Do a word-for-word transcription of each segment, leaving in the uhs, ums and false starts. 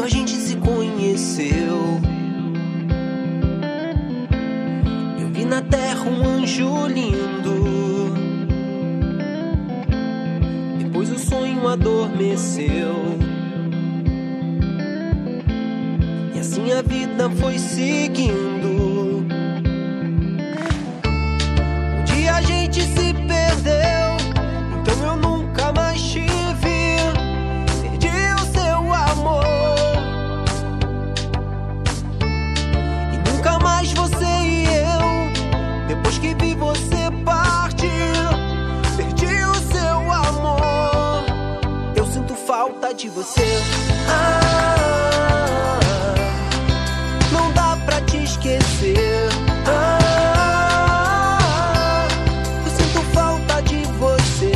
a gente se conheceu, eu vi na terra um anjo lindo. Depois o sonho adormeceu, e assim a vida foi seguindo. Um dia a gente se perdeu, então eu nunca mais te vi. Perdi o seu amor, e nunca mais você e eu. Depois que vi você partir, perdi o seu amor. Eu sinto falta de você. Ah, não dá pra te esquecer. Ah, eu sinto falta de você.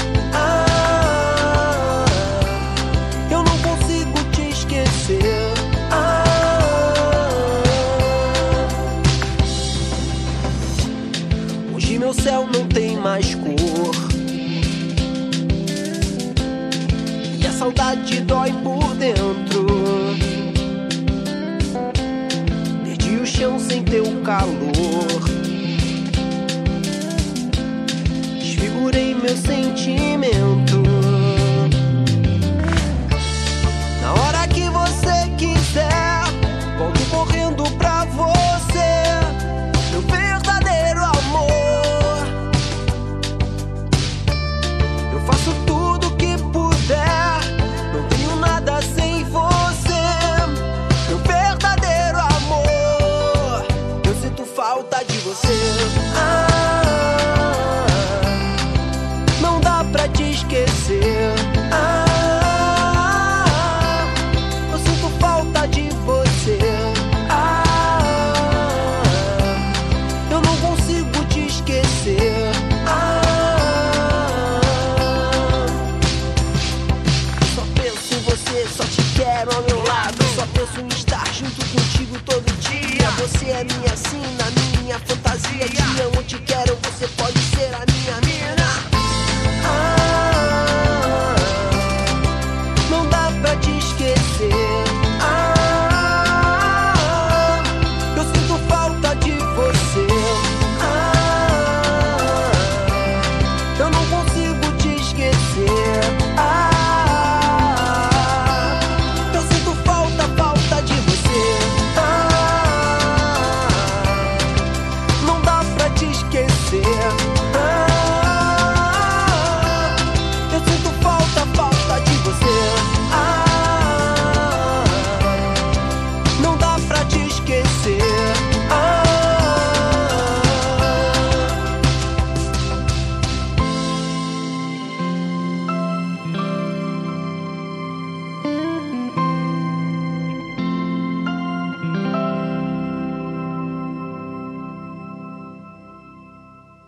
Ah, eu não consigo te esquecer. Ah, hoje meu céu não tem mais cor, e a saudade dói por dentro. Perdi o chão sem teu calor, desfigurei meu sentimento. Na hora que você quiser, volto correndo pra você, meu verdadeiro amor. Eu faço tudo que puder, não tenho nada sem você, meu verdadeiro amor. Eu sinto falta de você. Ah, não dá pra te esquecer. Ah, eu sinto falta de você. Ah, eu não consigo te esquecer. Ah, só penso em você, só te quero ao meu lado. Só penso em estar junto contigo todo dia. Você é minha sina, minha fantasia. Te amo, te quero, você pode ser a minha, minha.